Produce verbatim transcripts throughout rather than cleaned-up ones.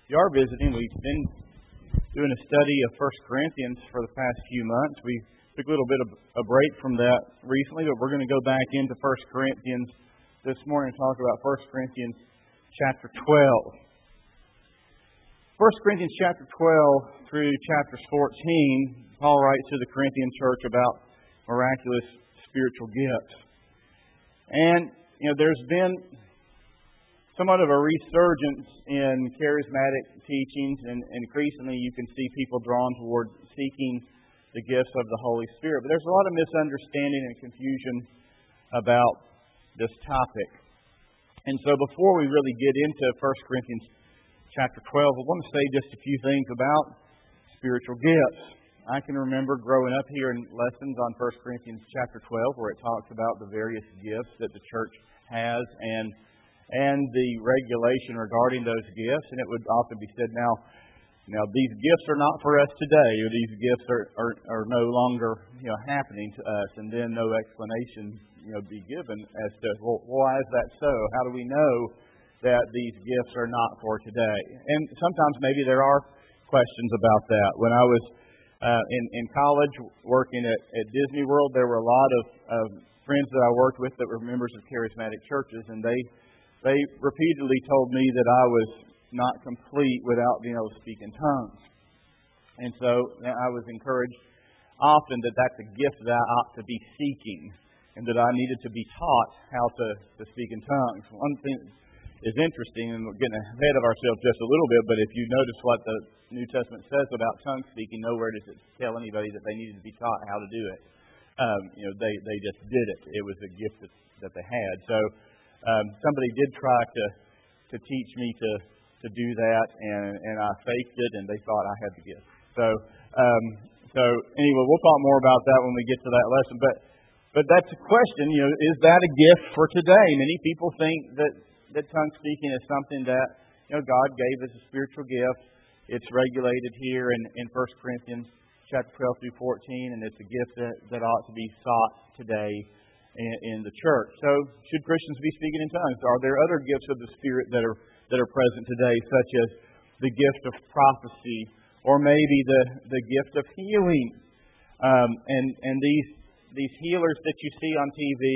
you are visiting, we've been doing a study of First Corinthians for the past few months. We took a little bit of a break from that recently, but we're going to go back into First Corinthians this morning and talk about First Corinthians chapter twelve. First Corinthians chapter twelve through chapter fourteen, Paul writes to the Corinthian church about miraculous spiritual gifts. And, you know, there's been somewhat of a resurgence in charismatic teachings, and increasingly you can see people drawn toward seeking the gifts of the Holy Spirit. But there's a lot of misunderstanding and confusion about this topic. And so before we really get into First Corinthians chapter twelve, I want to say just a few things about spiritual gifts. I can remember growing up here in lessons on First Corinthians chapter twelve, where it talks about the various gifts that the church has and and the regulation regarding those gifts. And it would often be said, now, now these gifts are not for us today, or these gifts are, are, are no longer you know, happening to us, and then no explanation you know, be given as to, well, why is that so? How do we know that these gifts are not for today? And sometimes maybe there are questions about that. When I was uh, in, in college working at, at Disney World, there were a lot of, of friends that I worked with that were members of charismatic churches, and they They repeatedly told me that I was not complete without being able to speak in tongues. And so I was encouraged often that that's a gift that I ought to be seeking, and that I needed to be taught how to, to speak in tongues. One thing is interesting, and we're getting ahead of ourselves just a little bit, but if you notice what the New Testament says about tongue speaking, nowhere does it tell anybody that they needed to be taught how to do it. Um, you know, they, they just did it. It was a gift that, that they had. So Um, somebody did try to to teach me to, to do that, and, and I faked it, and they thought I had the gift. So um, so anyway, we'll talk more about that when we get to that lesson. But but that's a question. You know, is that a gift for today? Many people think that that tongue speaking is something that you know God gave as a spiritual gift. It's regulated here in in First Corinthians chapter twelve through fourteen, and it's a gift that, that ought to be sought today in the church. So, should Christians be speaking in tongues? Are there other gifts of the Spirit that are that are present today, such as the gift of prophecy, or maybe the, the gift of healing? Um, and and these these healers that you see on T V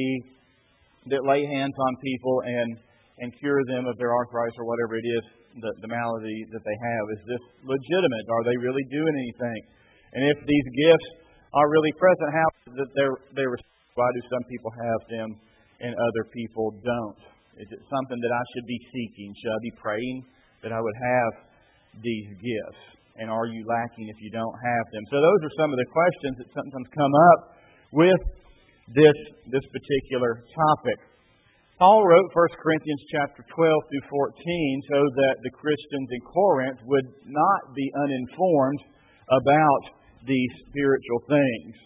that lay hands on people and and cure them of their arthritis or whatever it is, the, the malady that they have, is this legitimate? Are they really doing anything? And if these gifts are really present, how that they're they were why do some people have them and other people don't? Is it something that I should be seeking? Should I be praying that I would have these gifts? And are you lacking if you don't have them? So those are some of the questions that sometimes come up with this, this particular topic. Paul wrote First Corinthians chapter twelve through fourteen so that the Christians in Corinth would not be uninformed about these spiritual things.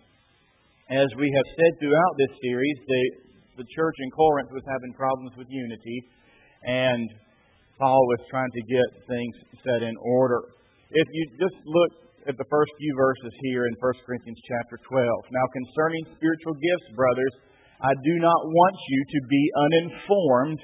As we have said throughout this series, the, the church in Corinth was having problems with unity, and Paul was trying to get things set in order. If you just look at the first few verses here in First Corinthians chapter twelve. Now, concerning spiritual gifts, brothers, I do not want you to be uninformed.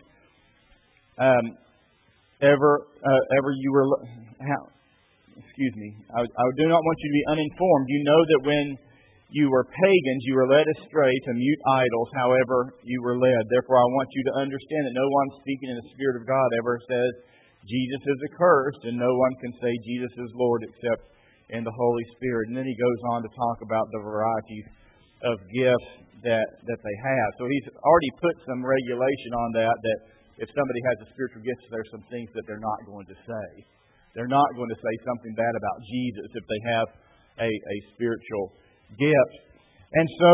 Um, ever, uh, ever you were, how, excuse me, I, I do not want you to be uninformed. You know that when you were pagans, you were led astray to mute idols, however you were led. Therefore, I want you to understand that no one speaking in the Spirit of God ever says Jesus is accursed, and no one can say Jesus is Lord except in the Holy Spirit. And then he goes on to talk about the varieties of gifts that, that they have. So he's already put some regulation on that, that if somebody has a spiritual gift, there's some things that they're not going to say. They're not going to say something bad about Jesus if they have a, a spiritual gift. And so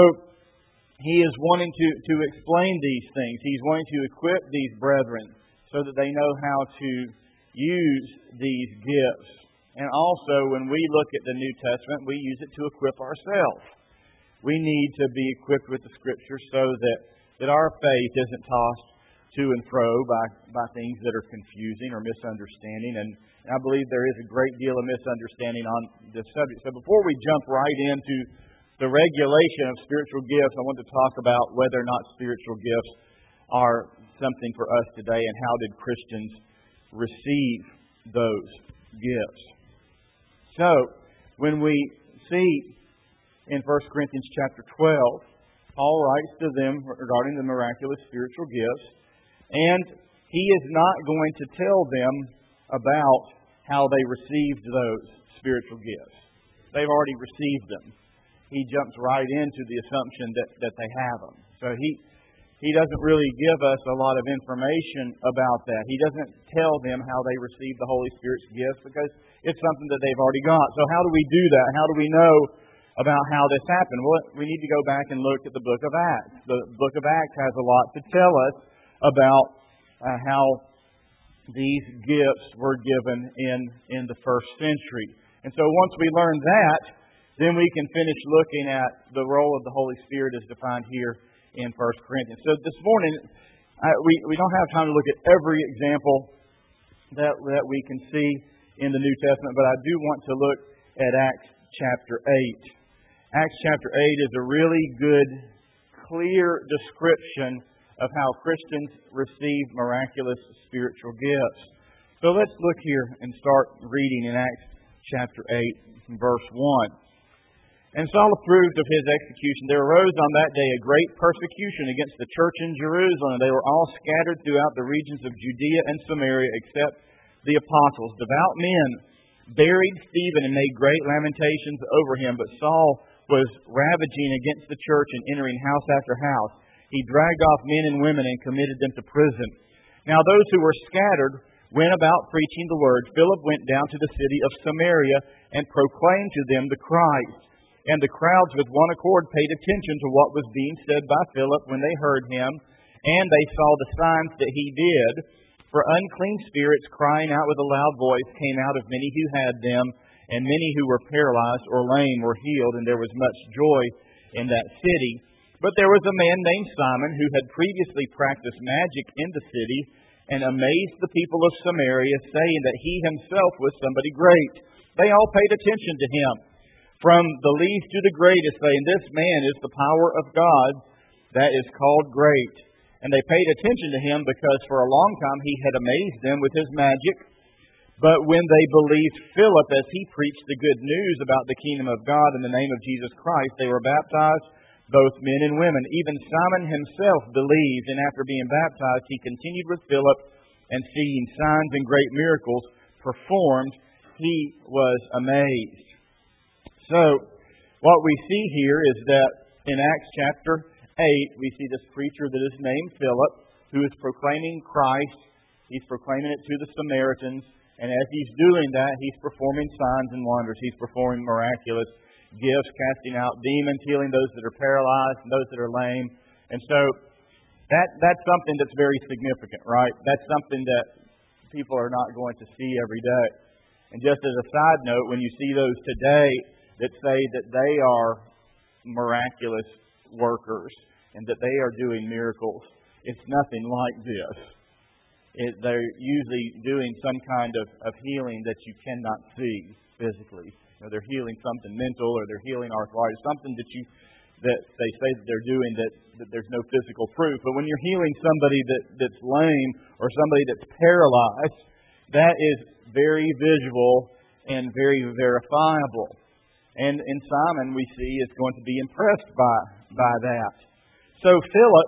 he is wanting to, to explain these things. He's wanting to equip these brethren so that they know how to use these gifts. And also, when we look at the New Testament, we use it to equip ourselves. We need to be equipped with the Scriptures so that, that our faith isn't tossed to and fro by, by things that are confusing or misunderstanding. And I believe there is a great deal of misunderstanding on this subject. So before we jump right into the regulation of spiritual gifts, I want to talk about whether or not spiritual gifts are something for us today and how did Christians receive those. gifts. So, when we see in First Corinthians chapter twelve, Paul writes to them regarding the miraculous spiritual gifts, and he is not going to tell them about how they received those spiritual gifts. They've already received them. He jumps right into the assumption that, that they have them. So he he doesn't really give us a lot of information about that. He doesn't tell them how they received the Holy Spirit's gifts because it's something that they've already got. So how do we do that? How do we know about how this happened? Well, we need to go back and look at the book of Acts. The book of Acts has a lot to tell us about uh, how these gifts were given in, in the first century. And so once we learn that, then we can finish looking at the role of the Holy Spirit as defined here in First Corinthians. So this morning, I, we, we don't have time to look at every example that, that we can see in the New Testament, but I do want to look at Acts chapter eight. Acts chapter eight is a really good, clear description of how Christians receive miraculous spiritual gifts. So let's look here and start reading in Acts chapter eight, verse one. And Saul approved of his execution. There arose on that day a great persecution against the church in Jerusalem, and they were all scattered throughout the regions of Judea and Samaria, except the apostles. Devout men buried Stephen and made great lamentations over him, but Saul was ravaging against the church and entering house after house. He dragged off men and women and committed them to prison. Now those who were scattered went about preaching the word. Philip went down to the city of Samaria and proclaimed to them the Christ. And the crowds with one accord paid attention to what was being said by Philip when they heard him, and they saw the signs that he did. For unclean spirits, crying out with a loud voice, came out of many who had them, and many who were paralyzed or lame were healed, and there was much joy in that city. But there was a man named Simon who had previously practiced magic in the city and amazed the people of Samaria, saying that he himself was somebody great. They all paid attention to him. From the least to the greatest, saying, "This man is the power of God that is called great." And they paid attention to him because for a long time he had amazed them with his magic. But when they believed Philip as he preached the good news about the kingdom of God in the name of Jesus Christ, they were baptized, both men and women. Even Simon himself believed, and after being baptized, he continued with Philip, and seeing signs and great miracles performed, he was amazed. So, what we see here is that in Acts chapter eight, we see this preacher that is named Philip, who is proclaiming Christ. He's proclaiming it to the Samaritans, and as he's doing that, he's performing signs and wonders. He's performing miraculous gifts, casting out demons, healing those that are paralyzed and those that are lame. And so, that that's something that's very significant, right? That's something that people are not going to see every day. And just as a side note, when you see those today that say that they are miraculous workers and that they are doing miracles, it's nothing like this. It, they're usually doing some kind of, of healing that you cannot see physically. You know, they're healing something mental, or they're healing arthritis, something that you that they say that they're doing that, that there's no physical proof. But when you're healing somebody that, that's lame or somebody that's paralyzed, that is very visual and very verifiable. And in Simon, we see, is going to be impressed by, by that. So Philip,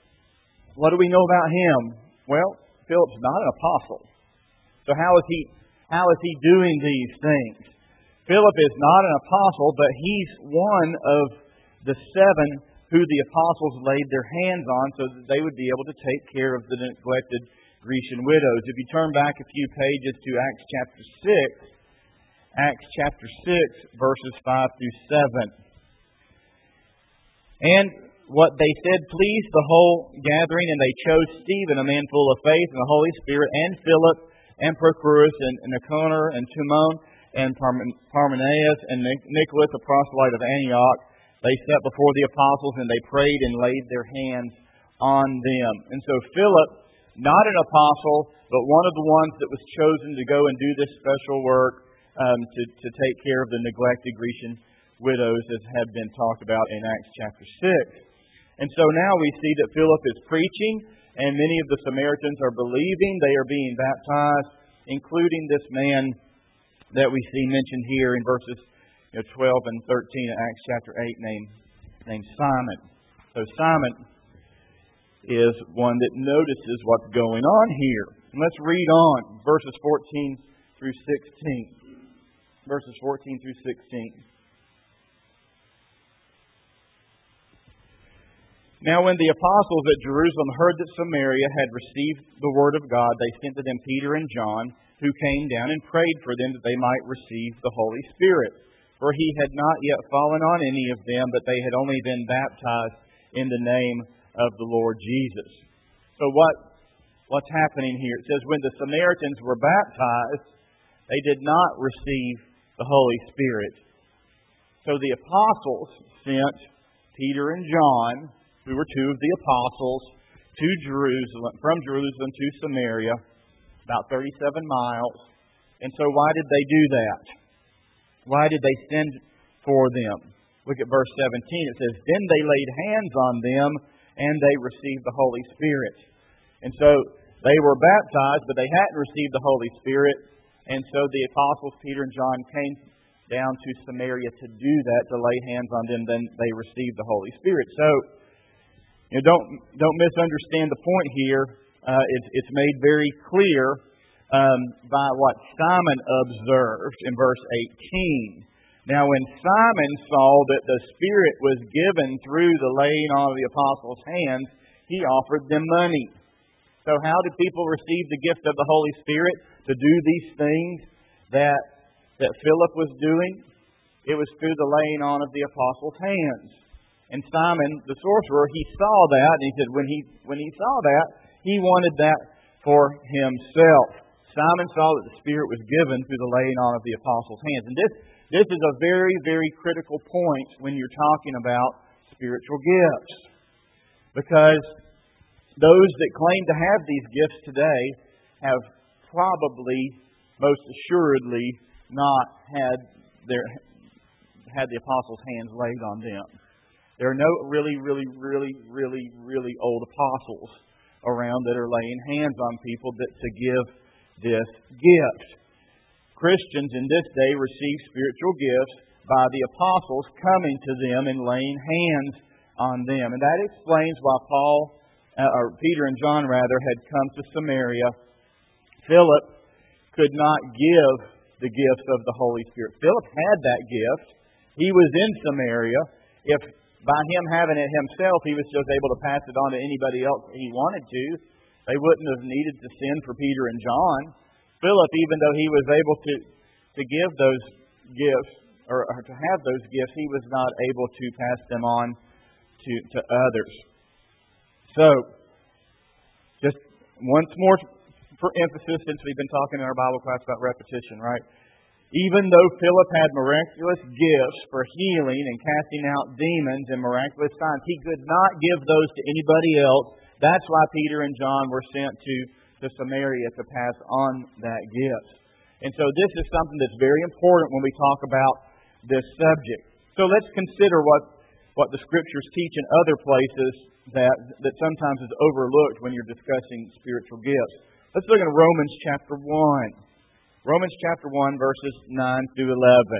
what do we know about him? Well, Philip's not an apostle. So how is he, how is he doing these things? Philip is not an apostle, but he's one of the seven who the apostles laid their hands on so that they would be able to take care of the neglected Grecian widows. If you turn back a few pages to Acts chapter six, Acts chapter six, verses five through seven. And what they said pleased the whole gathering, and they chose Stephen, a man full of faith and the Holy Spirit, and Philip, and Prochorus, and Nicanor, and Timon, and Parmenas, and Nicholas, a proselyte of Antioch. They sat before the apostles, and they prayed and laid their hands on them. And so Philip, not an apostle, but one of the ones that was chosen to go and do this special work, Um, to, to take care of the neglected Grecian widows, as had been talked about in Acts chapter six. And so now we see that Philip is preaching, and many of the Samaritans are believing. They are being baptized, including this man that we see mentioned here in verses you know, twelve and thirteen of Acts chapter eight named, named Simon. So Simon is one that notices what's going on here. And let's read on, verses fourteen through sixteen. Verses fourteen through sixteen. Now when the apostles at Jerusalem heard that Samaria had received the word of God, they sent to them Peter and John, who came down and prayed for them that they might receive the Holy Spirit. For he had not yet fallen on any of them, but they had only been baptized in the name of the Lord Jesus. So what what's happening here? It says when the Samaritans were baptized, they did not receive the Holy Spirit. So the apostles sent Peter and John, who were two of the apostles, to Jerusalem, from Jerusalem to Samaria, about thirty-seven miles. And so why did they do that? Why did they send for them? Look at verse seventeen. It says, Then they laid hands on them, and they received the Holy Spirit. And so they were baptized, but they hadn't received the Holy Spirit. And so the apostles, Peter and John, came down to Samaria to do that, to lay hands on them. Then they received the Holy Spirit. So, you know, don't don't misunderstand the point here. Uh, it's, it's made very clear um, by what Simon observed in verse eighteen. Now, when Simon saw that the Spirit was given through the laying on of the apostles' hands, he offered them money. So how did people receive the gift of the Holy Spirit to do these things that, that Philip was doing? It was through the laying on of the apostles' hands. And Simon, the sorcerer, he saw that, and he said when he when he saw that, he wanted that for himself. Simon saw that the Spirit was given through the laying on of the apostles' hands. And this, this is a very, very critical point when you're talking about spiritual gifts. Because those that claim to have these gifts today have probably, most assuredly, not had their had the apostles' hands laid on them. There are no really, really, really, really, really old apostles around that are laying hands on people that to give this gift. Christians in this day receive spiritual gifts by the apostles coming to them and laying hands on them. And that explains why Paul, uh, or Peter and John rather, had come to Samaria. Philip could not give the gift of the Holy Spirit. Philip had that gift. He was in Samaria. If by him having it himself, he was just able to pass it on to anybody else he wanted to, they wouldn't have needed to send for Peter and John. Philip, even though he was able to, to give those gifts, or, or to have those gifts, he was not able to pass them on to, to others. So, just once more for emphasis, since we've been talking in our Bible class about repetition, right? Even though Philip had miraculous gifts for healing and casting out demons and miraculous signs, he could not give those to anybody else. That's why Peter and John were sent to, to Samaria to pass on that gift. And so this is something that's very important when we talk about this subject. So let's consider what, what the Scriptures teach in other places that, that sometimes is overlooked when you're discussing spiritual gifts. Let's look at Romans chapter one. Romans chapter one, verses nine through eleven.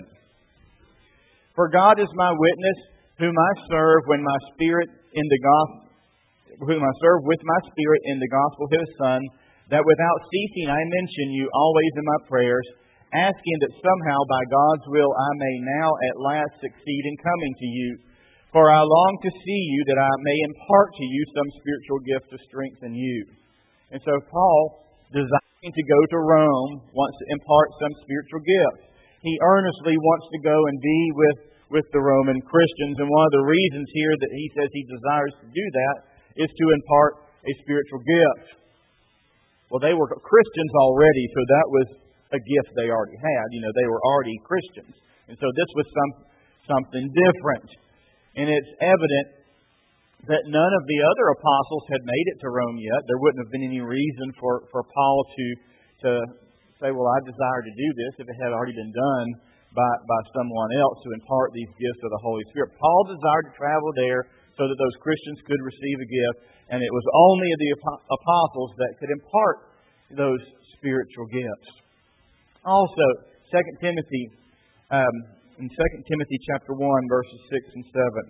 For God is my witness, whom I serve when my spirit in the gospel, whom I serve with my spirit in the gospel of His Son, that without ceasing I mention you always in my prayers, asking that somehow by God's will I may now at last succeed in coming to you. For I long to see you, that I may impart to you some spiritual gift to strengthen you. And so Paul, desiring to go to Rome, wants to impart some spiritual gift. He earnestly wants to go and be with, with the Roman Christians. And one of the reasons here that he says he desires to do that is to impart a spiritual gift. Well, they were Christians already, so that was a gift they already had. You know, they were already Christians. And so this was some something different. And it's evident that none of the other apostles had made it to Rome yet. There wouldn't have been any reason for, for Paul to, to say, well, I desire to do this if it had already been done by, by someone else to impart these gifts of the Holy Spirit. Paul desired to travel there so that those Christians could receive a gift, and it was only the apostles that could impart those spiritual gifts. Also, Second Timothy, um, in Second Timothy chapter one, verses six and seven.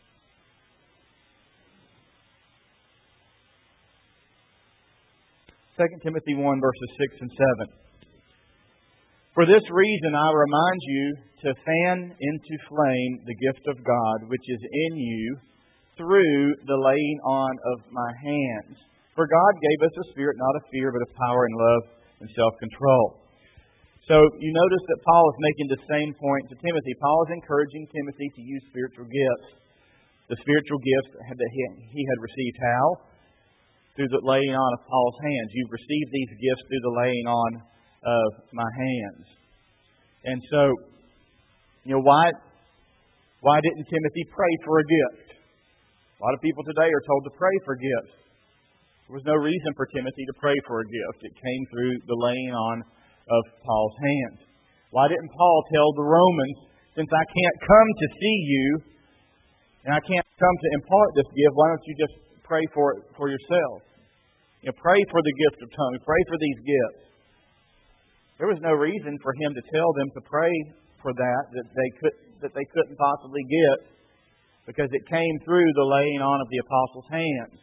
Second Timothy one, verses six and seven. For this reason I remind you to fan into flame the gift of God which is in you through the laying on of my hands. For God gave us a spirit not of fear, but of power and love and self-control. So you notice that Paul is making the same point to Timothy. Paul is encouraging Timothy to use spiritual gifts. The spiritual gifts that he had received how? Through the laying on of Paul's hands. You've received these gifts through the laying on of my hands. And so, you know, why, why didn't Timothy pray for a gift? A lot of people today are told to pray for gifts. There was no reason for Timothy to pray for a gift. It came through the laying on of Paul's hands. Why didn't Paul tell the Romans, since I can't come to see you, and I can't come to impart this gift, why don't you just pray for it for yourself? You know, pray for the gift of tongues. Pray for these gifts. There was no reason for him to tell them to pray for that, that they could that they couldn't possibly get, because it came through the laying on of the apostles' hands.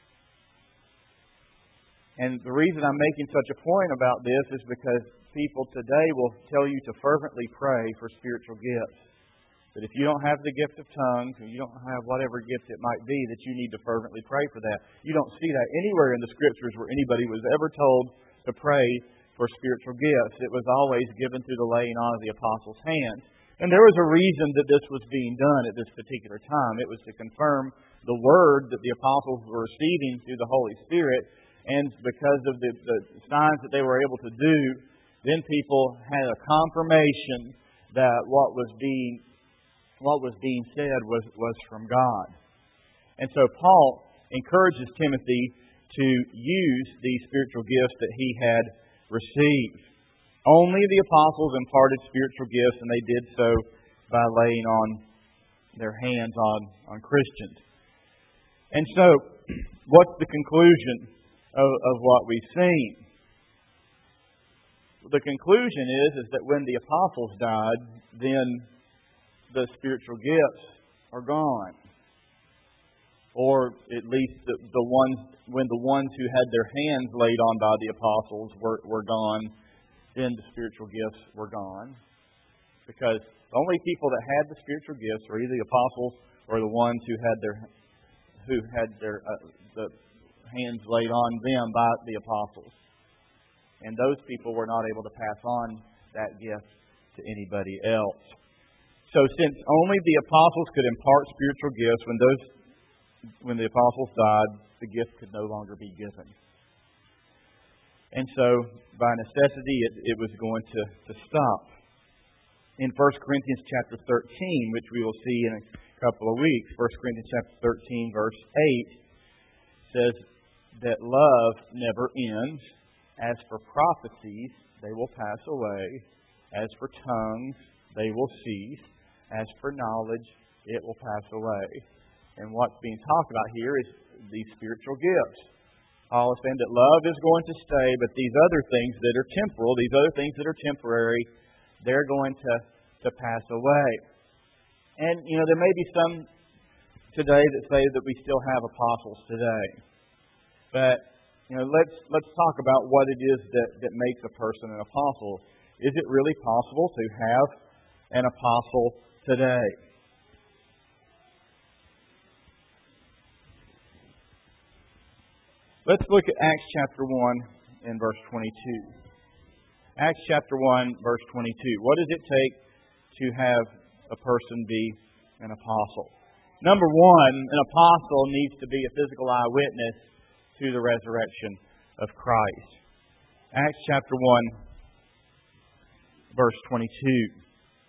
And the reason I'm making such a point about this is because people today will tell you to fervently pray for spiritual gifts. That if you don't have the gift of tongues, or you don't have whatever gift it might be, that you need to fervently pray for that. You don't see that anywhere in the Scriptures where anybody was ever told to pray for spiritual gifts. It was always given through the laying on of the apostles' hands. And there was a reason that this was being done at this particular time. It was to confirm the word that the apostles were receiving through the Holy Spirit. And because of the, the signs that they were able to do, then people had a confirmation that what was being what was being said was, was from God. And so Paul encourages Timothy to use these spiritual gifts that he had received. Only the apostles imparted spiritual gifts, and they did so by laying on their hands on, on Christians. And so, what's the conclusion of, of what we've seen? The conclusion is, is that when the apostles died, then the spiritual gifts are gone. Or at least the, the ones, when the ones who had their hands laid on by the apostles were, were gone, then the spiritual gifts were gone. Because the only people that had the spiritual gifts were either the apostles or the ones who had their who had their uh, the hands laid on them by the apostles. And those people were not able to pass on that gift to anybody else. So since only the apostles could impart spiritual gifts, when those when the apostles died, the gift could no longer be given. And so, by necessity, it, it was going to, to stop. In First Corinthians chapter thirteen, which we will see in a couple of weeks, First Corinthians chapter thirteen, verse eight, says that love never ends. As for prophecies, they will pass away. As for tongues, they will cease. As for knowledge, it will pass away. And what's being talked about here is these spiritual gifts. Paul is saying that love is going to stay, but these other things that are temporal, these other things that are temporary, they're going to, to pass away. And, you know, there may be some today that say that we still have apostles today. But, you know, let's let's talk about what it is that, that makes a person an apostle. Is it really possible to have an apostle today? Let's look at Acts chapter one and verse twenty-two. Acts chapter one, verse twenty-two. What does it take to have a person be an apostle? Number one, an apostle needs to be a physical eyewitness to the resurrection of Christ. Acts chapter one, verse twenty-two.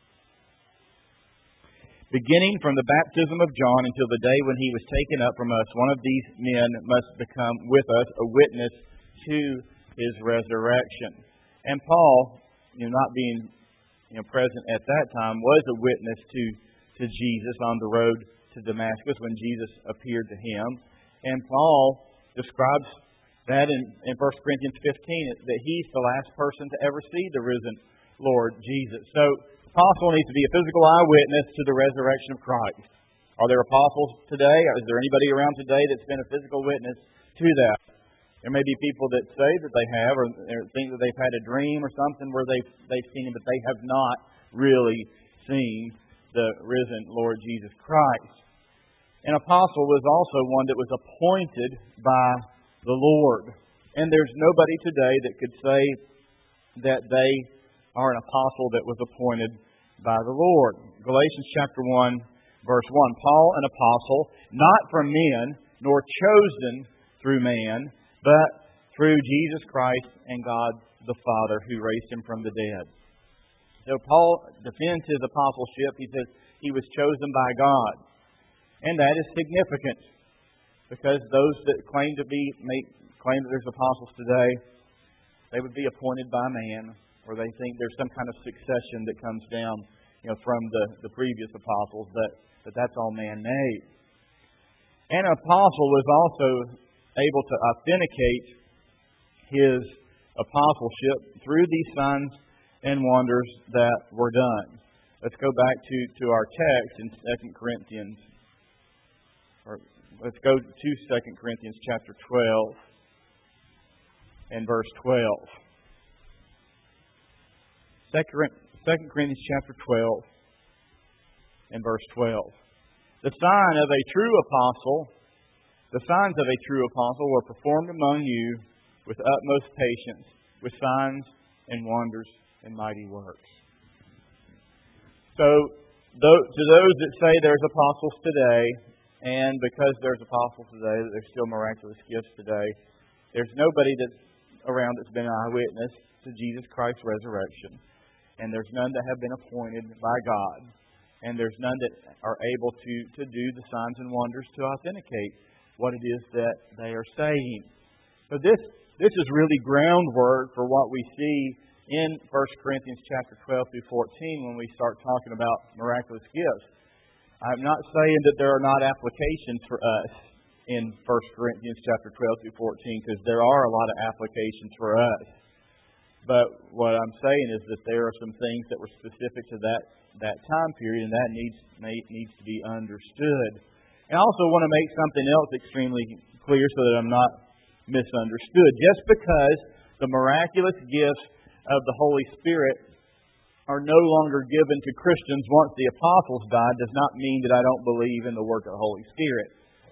Beginning from the baptism of John until the day when he was taken up from us, one of these men must become with us a witness to his resurrection. And Paul, you know, not being you know, present at that time, was a witness to, to Jesus on the road to Damascus when Jesus appeared to him. And Paul describes that in, in First Corinthians fifteen, that he's the last person to ever see the risen Lord Jesus. So, apostle needs to be a physical eyewitness to the resurrection of Christ. Are there apostles today? Is there anybody around today that's been a physical witness to that? There may be people that say that they have, or think that they've had a dream or something where they've, they've seen him, but they have not really seen the risen Lord Jesus Christ. An apostle was also one that was appointed by the Lord. And there's nobody today that could say that they are an apostle that was appointed by the Lord. Galatians chapter one, verse one. Paul, an apostle, not from men, nor chosen through man, but through Jesus Christ and God the Father who raised him from the dead. So Paul defends his apostleship. He says he was chosen by God. And that is significant because those that claim to be, may claim that there's apostles today, they would be appointed by man, or they think there's some kind of succession that comes down, you know, from the, the previous apostles, but, but that's all man-made. An apostle was also able to authenticate his apostleship through these signs and wonders that were done. Let's go back to, to our text in Second Corinthians. Or let's go to Second Corinthians chapter twelve and verse twelve. Second Corinthians chapter twelve and verse twelve. The sign of a true apostle, the signs of a true apostle were performed among you with utmost patience, with signs and wonders and mighty works. So, to those that say there's apostles today, and because there's apostles today, that there's still miraculous gifts today, there's nobody that's around that's been an eyewitness to Jesus Christ's resurrection. And there's none that have been appointed by God. And there's none that are able to, to do the signs and wonders to authenticate what it is that they are saying. So this this is really groundwork for what we see in First Corinthians chapter twelve through fourteen when we start talking about miraculous gifts. I'm not saying that there are not applications for us in First Corinthians chapter twelve through fourteen, because there are a lot of applications for us. But what I'm saying is that there are some things that were specific to that, that time period, and that needs needs to be understood. And I also want to make something else extremely clear so that I'm not misunderstood. Just because the miraculous gifts of the Holy Spirit are no longer given to Christians once the apostles died does not mean that I don't believe in the work of the Holy Spirit.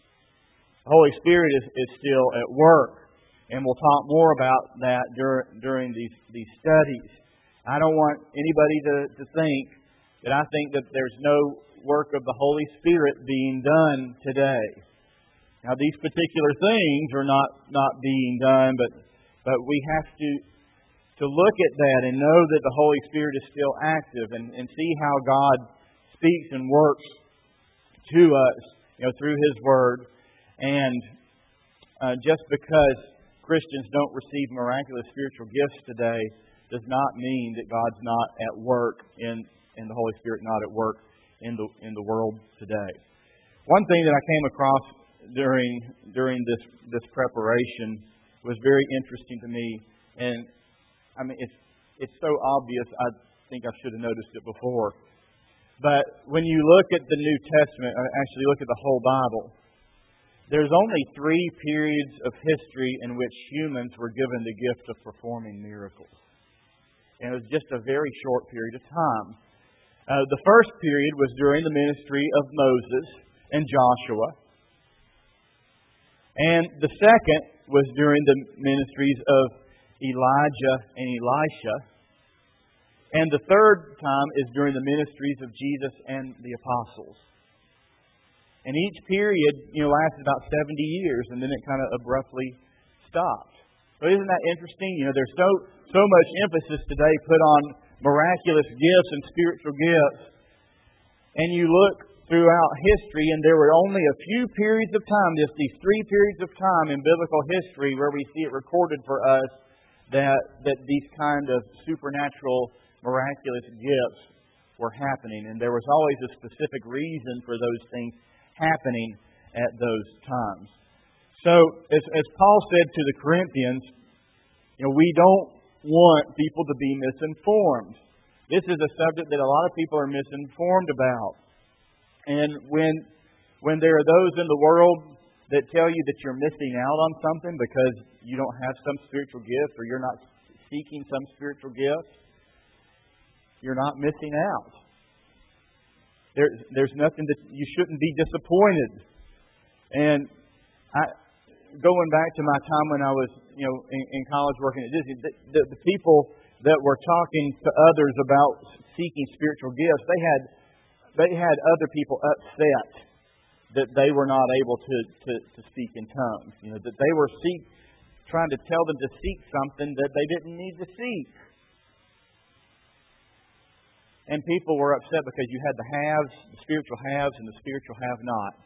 The Holy Spirit is, is still at work, and we'll talk more about that dur- during these, these studies. I don't want anybody to, to think that I think that there's no work of the Holy Spirit being done today. Now, these particular things are not, not being done, but but we have to to look at that and know that the Holy Spirit is still active, and, and see how God speaks and works to us, you know, through His Word. And uh, just because Christians don't receive miraculous spiritual gifts today does not mean that God's not at work in, in the Holy Spirit, not at work in the in the world today. One thing that I came across during during this this preparation was very interesting to me, and I mean it's it's so obvious. I think I should have noticed it before. But when you look at the New Testament, actually look at the whole Bible, there's only three periods of history in which humans were given the gift of performing miracles. And it was just a very short period of time. Uh, the first period was during the ministry of Moses and Joshua. And the second was during the ministries of Elijah and Elisha. And the third time is during the ministries of Jesus and the apostles. And each period, you know, lasted about seventy years, and then it kind of abruptly stopped. But isn't that interesting? You know, there's so so much emphasis today put on miraculous gifts and spiritual gifts. And you look throughout history, and there were only a few periods of time, just these three periods of time in biblical history where we see it recorded for us that that these kind of supernatural, miraculous gifts were happening. And there was always a specific reason for those things happening at those times. So, as, as Paul said to the Corinthians, you know, we don't want people to be misinformed. This is a subject that a lot of people are misinformed about. And when when there are those in the world that tell you that you're missing out on something because you don't have some spiritual gift or you're not seeking some spiritual gift, you're not missing out. There, there's nothing that you shouldn't be disappointed. And I, going back to my time when I was, you know, in, in college working at Disney, the, the, the people that were talking to others about seeking spiritual gifts, they had they had other people upset that they were not able to, to, to speak in tongues. You know, that they were seek, trying to tell them to seek something that they didn't need to seek. And people were upset because you had the haves, the spiritual haves, and the spiritual have-nots.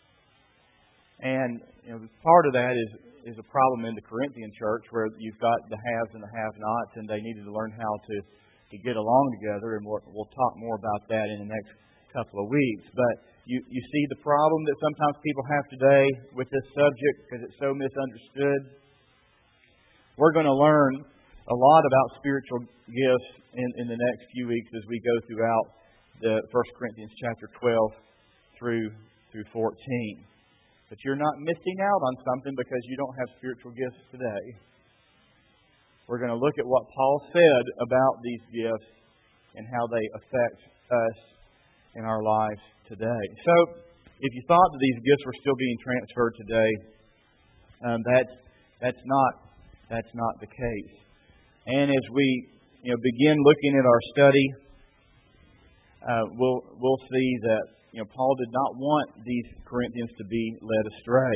And you know, part of that is, is a problem in the Corinthian church where you've got the haves and the have-nots, and they needed to learn how to, to get along together. And we'll, we'll talk more about that in the next couple of weeks. But you, you see the problem that sometimes people have today with this subject because it's so misunderstood. We're going to learn a lot about spiritual gifts in, in the next few weeks as we go throughout the First Corinthians chapter twelve through through fourteen. But you're not missing out on something because you don't have spiritual gifts today. We're going to look at what Paul said about these gifts and how they affect us in our lives today. So, if you thought that these gifts were still being transferred today, um, that's that's not that's not the case. And as we you know begin looking at our study, uh, we'll we'll see that you know Paul did not want these Corinthians to be led astray.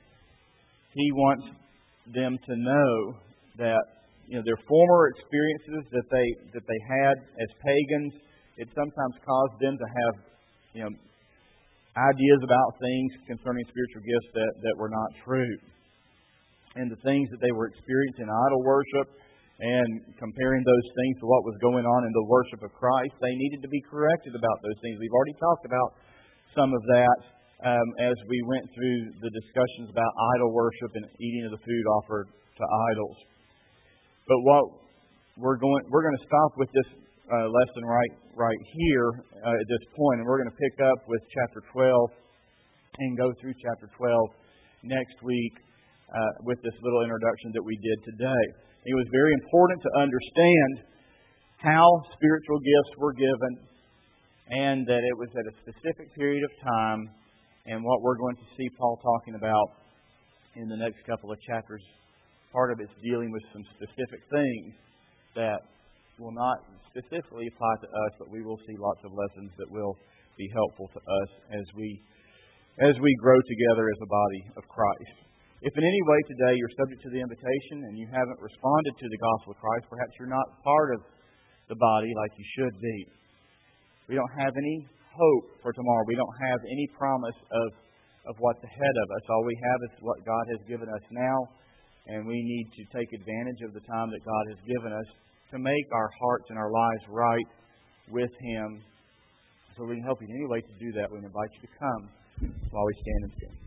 He wants them to know that you know their former experiences that they that they had as pagans, it sometimes caused them to have you know ideas about things concerning spiritual gifts that, that were not true. And the things that they were experiencing in idol worship and comparing those things to what was going on in the worship of Christ, they needed to be corrected about those things. We've already talked about some of that um, as we went through the discussions about idol worship and eating of the food offered to idols. But what we're going we're going to stop with this uh, lesson right right here uh, at this point, and we're going to pick up with chapter twelve and go through chapter twelve next week uh, with this little introduction that we did today. It was very important to understand how spiritual gifts were given, and that it was at a specific period of time, and what we're going to see Paul talking about in the next couple of chapters. Part of it's dealing with some specific things that will not specifically apply to us, but we will see lots of lessons that will be helpful to us as we as we grow together as a body of Christ. If in any way today you're subject to the invitation and you haven't responded to the gospel of Christ, perhaps you're not part of the body like you should be. We don't have any hope for tomorrow. We don't have any promise of, of what's ahead of us. All we have is what God has given us now, and we need to take advantage of the time that God has given us to make our hearts and our lives right with Him. So we can help you in any way to do that. We invite you to come while we stand and sing.